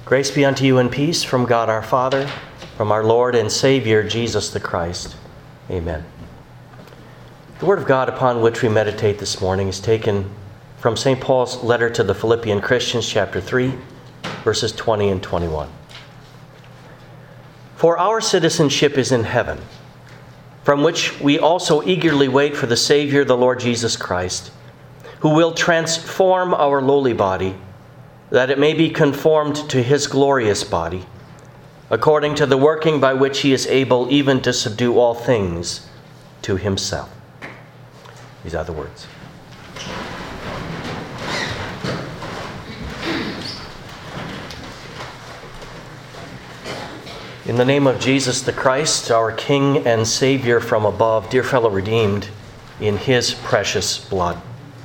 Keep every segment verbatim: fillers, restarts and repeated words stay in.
Grace be unto you and peace from God our Father, from our Lord and Savior, Jesus the Christ. Amen. The Word of God upon which we meditate this morning is taken from Saint Paul's letter to the Philippian Christians, chapter three, verses twenty and twenty-one. For our citizenship is in heaven, from which we also eagerly wait for the Savior, the Lord Jesus Christ, who will transform our lowly body, that it may be conformed to his glorious body, according to the working by which he is able even to subdue all things to himself. These are the words. In the name of Jesus the Christ, our King and Savior from above, dear fellow redeemed in his precious blood.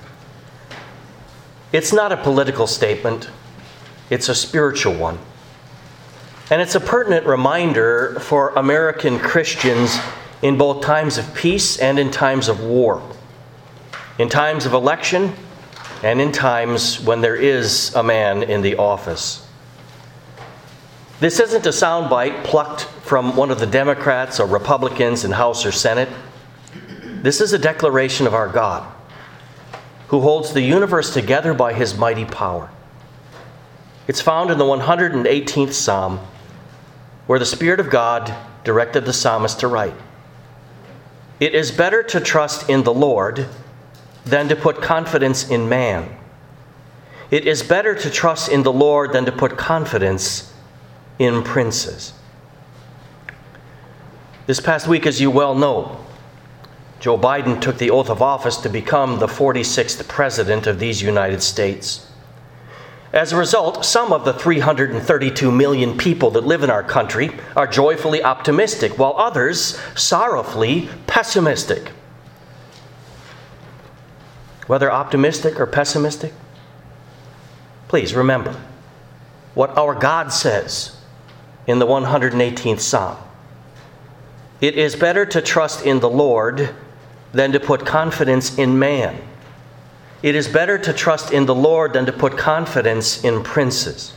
It's not a political statement, it's a spiritual one. And it's a pertinent reminder for American Christians in both times of peace and in times of war, in times of election and in times when there is a man in the office. This isn't a soundbite plucked from one of the Democrats or Republicans in House or Senate. This is a declaration of our God, who holds the universe together by his mighty power. It's found in the one hundred eighteenth Psalm, where the Spirit of God directed the psalmist to write, "It is better to trust in the Lord than to put confidence in man. It is better to trust in the Lord than to put confidence in princes." This past week, as you well know, Joe Biden took the oath of office to become the forty-sixth president of these United States. As a result, some of the three hundred thirty-two million people that live in our country are joyfully optimistic, while others sorrowfully pessimistic. Whether optimistic or pessimistic, please remember what our God says in the one hundred eighteenth Psalm. It is better to trust in the Lord than to put confidence in man. It is better to trust in the Lord than to put confidence in princes.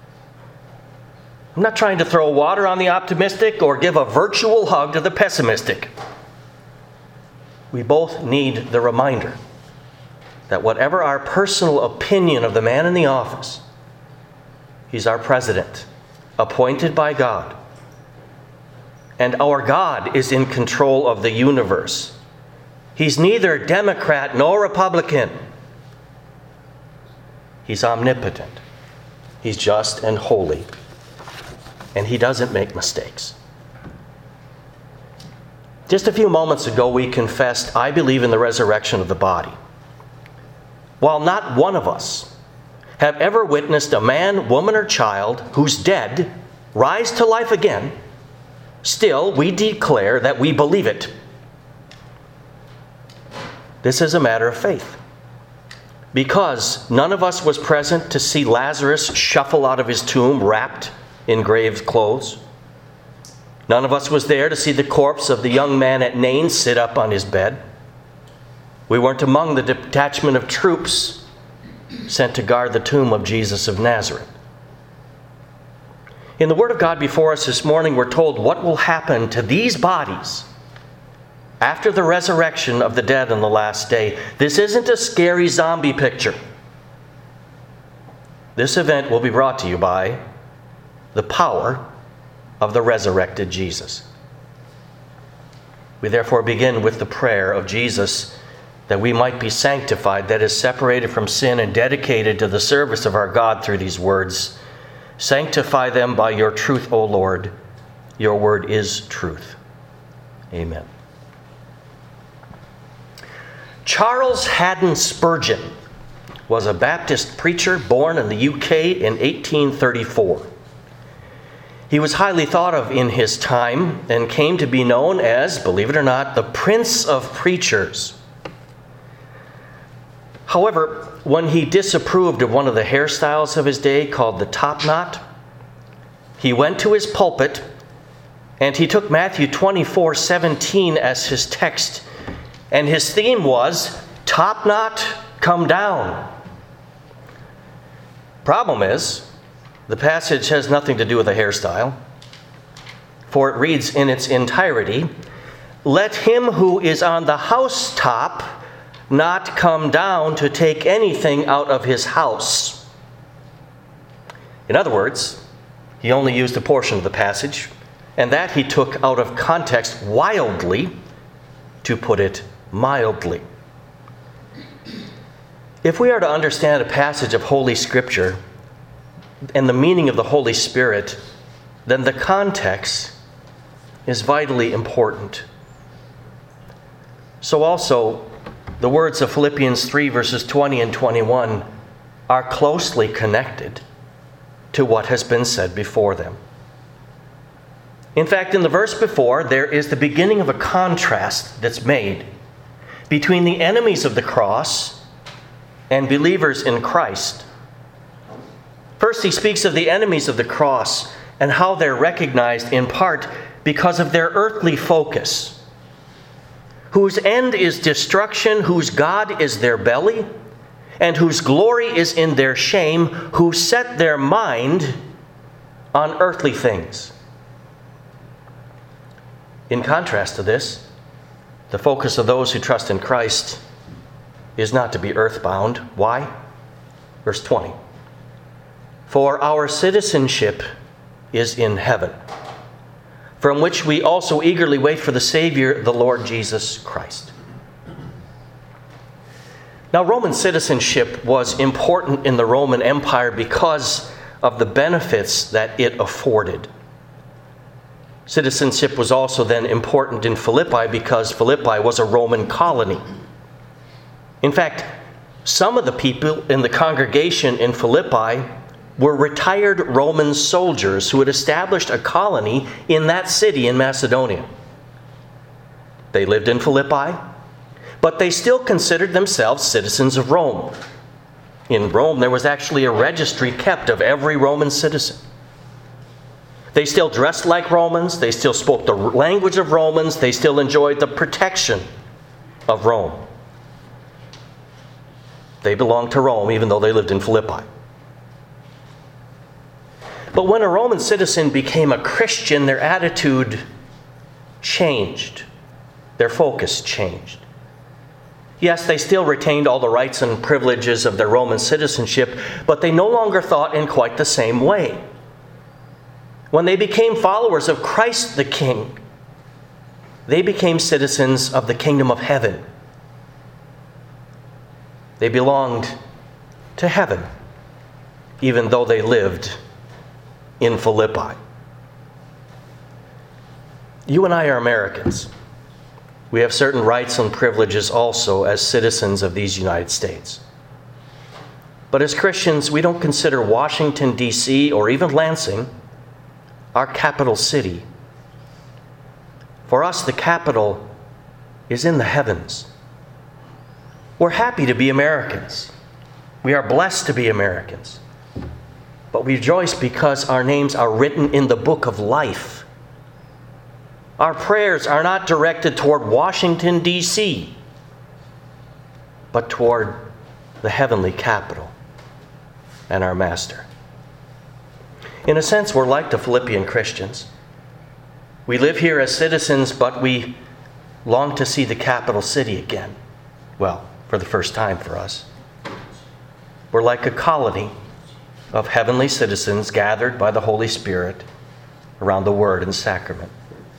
I'm not trying to throw water on the optimistic or give a virtual hug to the pessimistic. We both need the reminder that whatever our personal opinion of the man in the office, he's our president, appointed by God. And our God is in control of the universe. He's neither Democrat nor Republican. He's omnipotent. He's just and holy. And he doesn't make mistakes. Just a few moments ago, we confessed, I believe in the resurrection of the body. While not one of us have ever witnessed a man, woman, or child who's dead rise to life again, still we declare that we believe it. This is a matter of faith. Because none of us was present to see Lazarus shuffle out of his tomb wrapped in grave clothes. None of us was there to see the corpse of the young man at Nain sit up on his bed. We weren't among the detachment of troops sent to guard the tomb of Jesus of Nazareth. In the Word of God before us this morning, we're told what will happen to these bodies after the resurrection of the dead on the last day. This isn't a scary zombie picture. This event will be brought to you by the power of the resurrected Jesus. We therefore begin with the prayer of Jesus that we might be sanctified, that is, separated from sin and dedicated to the service of our God through these words. Sanctify them by your truth, O Lord. Your word is truth. Amen. Charles Haddon Spurgeon was a Baptist preacher born in the U K in eighteen thirty-four. He was highly thought of in his time and came to be known as, believe it or not, the Prince of Preachers. However, when he disapproved of one of the hairstyles of his day called the top knot, he went to his pulpit and he took Matthew twenty-four seventeen as his text. And his theme was, top knot, come down. Problem is, The passage has nothing to do with a hairstyle, for it reads in its entirety, "Let him who is on the housetop not come down to take anything out of his house." In other words, he only used a portion of the passage, and that he took out of context wildly, to put it mildly. If we are to understand a passage of Holy Scripture and the meaning of the Holy Spirit, then the context is vitally important. So also, the words of Philippians three, verses twenty and twenty-one are closely connected to what has been said before them. In fact, in the verse before, there is the beginning of a contrast that's made between the enemies of the cross and believers in Christ. First, he speaks of the enemies of the cross and how they're recognized in part because of their earthly focus, whose end is destruction, whose God is their belly, and whose glory is in their shame, who set their mind on earthly things. In contrast to this, the focus of those who trust in Christ is not to be earthbound. Why? Verse twenty. "For our citizenship is in heaven, from which we also eagerly wait for the Savior, the Lord Jesus Christ." Now, Roman citizenship was important in the Roman Empire because of the benefits that it afforded. Citizenship was also then important in Philippi because Philippi was a Roman colony. In fact, some of the people in the congregation in Philippi were retired Roman soldiers who had established a colony in that city in Macedonia. They lived in Philippi, but they still considered themselves citizens of Rome. In Rome, there was actually a registry kept of every Roman citizen. They still dressed like Romans. They still spoke the language of Romans. They still enjoyed the protection of Rome. They belonged to Rome, even though they lived in Philippi. But when a Roman citizen became a Christian, their attitude changed. Their focus changed. Yes, they still retained all the rights and privileges of their Roman citizenship, but they no longer thought in quite the same way. When they became followers of Christ the King, they became citizens of the kingdom of heaven. They belonged to heaven, even though they lived in Philippi. You and I are Americans. We have certain rights and privileges also as citizens of these United States. But as Christians, we don't consider Washington, D C, or even Lansing our capital city. For us, the capital is in the heavens. We're happy to be Americans. We are blessed to be Americans. But we rejoice because our names are written in the book of life. Our prayers are not directed toward Washington, D C, but toward the heavenly capital and our Master. In a sense, we're like the Philippian Christians. We live here as citizens, but we long to see the capital city again. Well, for the first time for us. We're like a colony of heavenly citizens gathered by the Holy Spirit around the Word and Sacrament.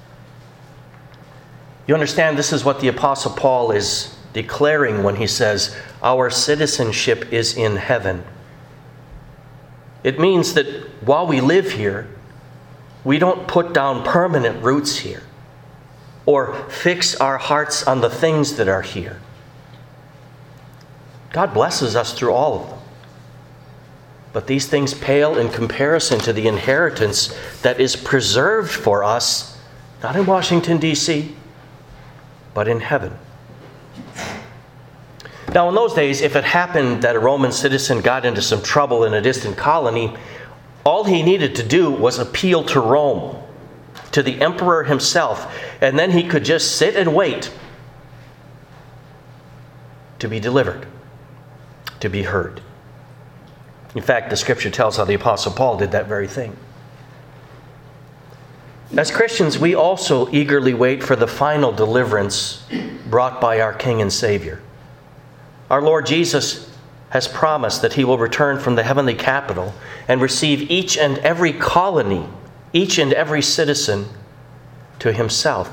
You understand, this is what the Apostle Paul is declaring when he says, our citizenship is in heaven. It means that while we live here, we don't put down permanent roots here or fix our hearts on the things that are here. God blesses us through all of them. But these things pale in comparison to the inheritance that is preserved for us, not in Washington, D C, but in heaven. Now, in those days, if it happened that a Roman citizen got into some trouble in a distant colony, all he needed to do was appeal to Rome, to the emperor himself, and then he could just sit and wait to be delivered, to be heard. In fact, the Scripture tells how the Apostle Paul did that very thing. As Christians, we also eagerly wait for the final deliverance brought by our King and Savior. Our Lord Jesus has promised that he will return from the heavenly capital and receive each and every colony, each and every citizen to himself.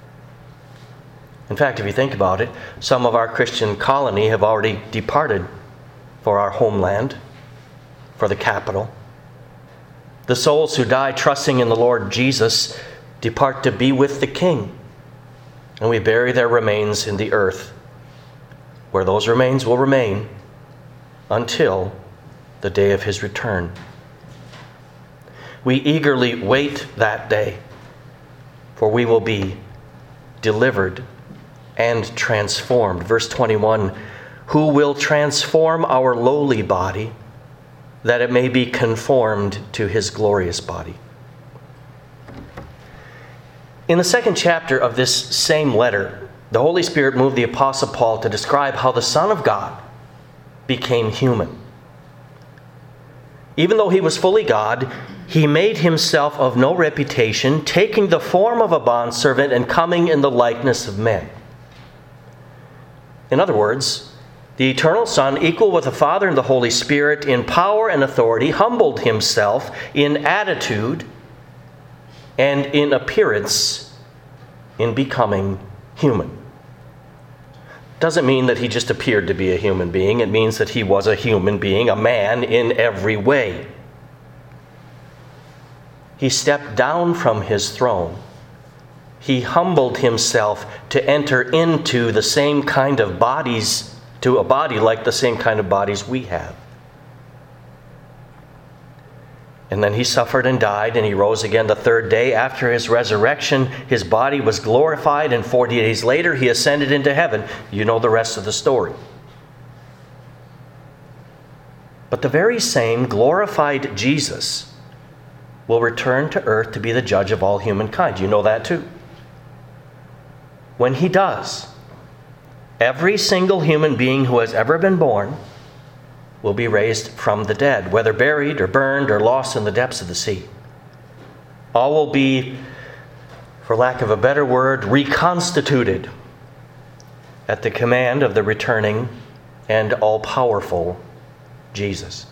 In fact, if you think about it, some of our Christian colony have already departed for our homeland, for the capital. The souls who die trusting in the Lord Jesus depart to be with the King, and we bury their remains in the earth, where those remains will remain until the day of his return. We eagerly wait that day, for we will be delivered and transformed. Verse twenty-one, who will transform our lowly body, that it may be conformed to his glorious body. In the second chapter of this same letter, the Holy Spirit moved the Apostle Paul to describe how the Son of God became human. Even though he was fully God, he made himself of no reputation, taking the form of a bondservant and coming in the likeness of men. In other words, the eternal Son, equal with the Father and the Holy Spirit in power and authority, humbled himself in attitude and in appearance in becoming human. Doesn't mean that he just appeared to be a human being. It means that he was a human being, a man in every way. He stepped down from his throne. He humbled himself to enter into the same kind of bodies to a body like the same kind of bodies we have. And then he suffered and died, and he rose again the third day. After his resurrection, his body was glorified, and forty days later he ascended into heaven. You know the rest of the story. But the very same glorified Jesus will return to earth to be the judge of all humankind. You know that too. When he does, every single human being who has ever been born will be raised from the dead, whether buried or burned or lost in the depths of the sea. All will be, for lack of a better word, reconstituted at the command of the returning and all-powerful Jesus.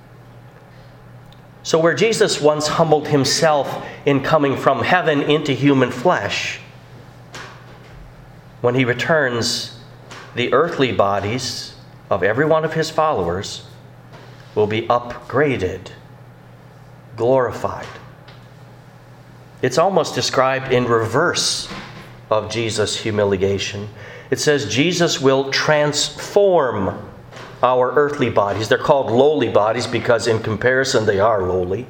So where Jesus once humbled himself in coming from heaven into human flesh, when he returns, the earthly bodies of every one of his followers will be upgraded, glorified. It's almost described in reverse of Jesus' humiliation. It says Jesus will transform our earthly bodies. They're called lowly bodies because in comparison they are lowly,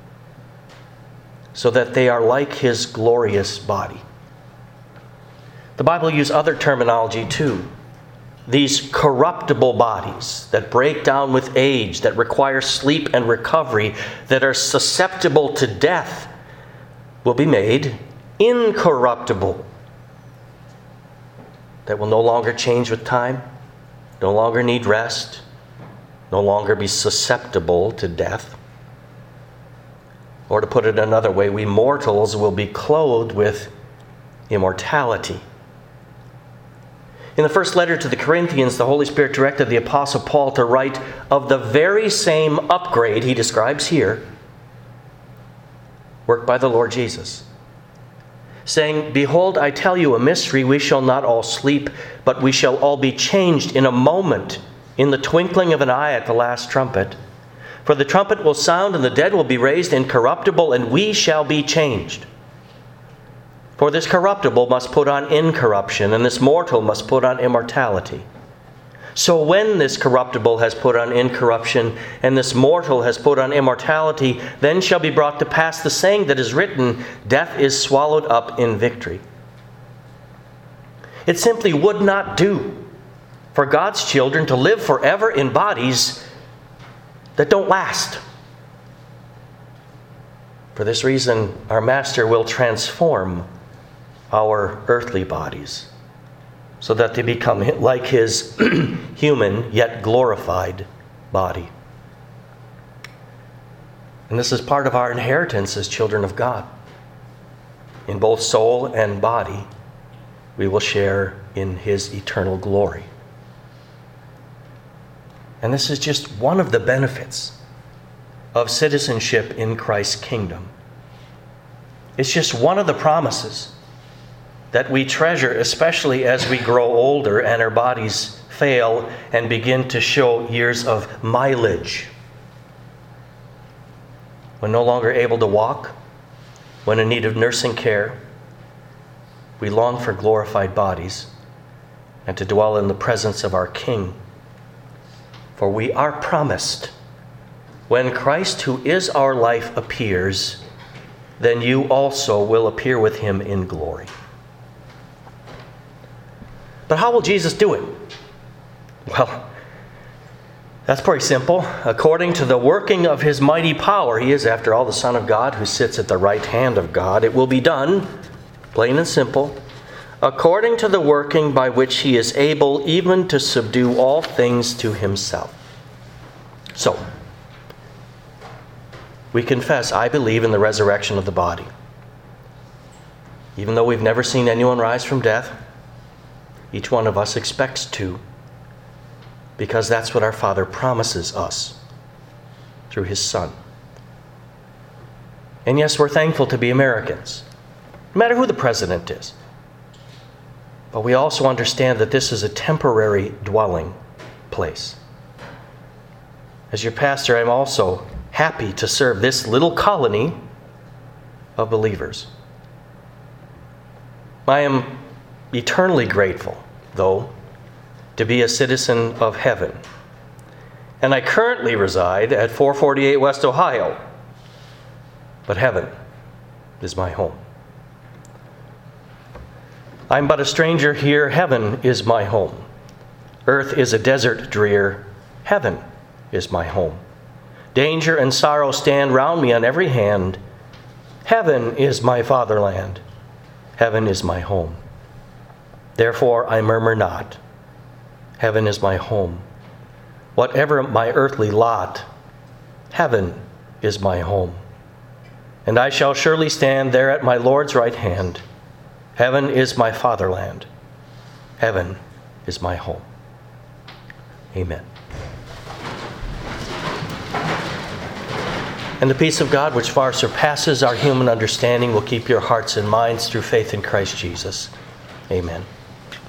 so that they are like his glorious body. The Bible uses other terminology too. These corruptible bodies that break down with age, that require sleep and recovery, that are susceptible to death, will be made incorruptible. That will no longer change with time, no longer need rest, no longer be susceptible to death. Or to put it another way, we mortals will be clothed with immortality. In the first letter to the Corinthians, the Holy Spirit directed the Apostle Paul to write of the very same upgrade he describes here, worked by the Lord Jesus, saying, "Behold, I tell you a mystery, we shall not all sleep, but we shall all be changed in a moment, in the twinkling of an eye at the last trumpet. For the trumpet will sound, and the dead will be raised incorruptible, and we shall be changed. For this corruptible must put on incorruption, and this mortal must put on immortality. So when this corruptible has put on incorruption, and this mortal has put on immortality, then shall be brought to pass the saying that is written, death is swallowed up in victory." It simply would not do for God's children to live forever in bodies that don't last. For this reason, our Master will transform our earthly bodies so that they become like his human yet glorified body. And this is part of our inheritance as children of God. In both soul and body, we will share in his eternal glory. And this is just one of the benefits of citizenship in Christ's kingdom. It's just one of the promises that we treasure, especially as we grow older and our bodies fail and begin to show years of mileage. When no longer able to walk, when in need of nursing care, we long for glorified bodies and to dwell in the presence of our King. For we are promised, when Christ, who is our life, appears, then you also will appear with him in glory. But how will Jesus do it? Well, that's pretty simple. According to the working of his mighty power, he is, after all, the Son of God who sits at the right hand of God. It will be done, plain and simple, according to the working by which he is able even to subdue all things to himself. So, we confess, I believe in the resurrection of the body. Even though we've never seen anyone rise from death, each one of us expects to, because that's what our Father promises us through his Son. And yes, we're thankful to be Americans, no matter who the president is. But we also understand that this is a temporary dwelling place. As your pastor, I'm also happy to serve this little colony of believers. I am eternally grateful, though, to be a citizen of heaven. And I currently reside at four forty-eight West Ohio. But heaven is my home. I'm but a stranger here. Heaven is my home. Earth is a desert drear. Heaven is my home. Danger and sorrow stand round me on every hand. Heaven is my fatherland. Heaven is my home. Therefore I murmur not. Heaven is my home. Whatever my earthly lot, heaven is my home. And I shall surely stand there at my Lord's right hand. Heaven is my fatherland. Heaven is my home. Amen. And the peace of God, which far surpasses our human understanding, will keep your hearts and minds through faith in Christ Jesus. Amen.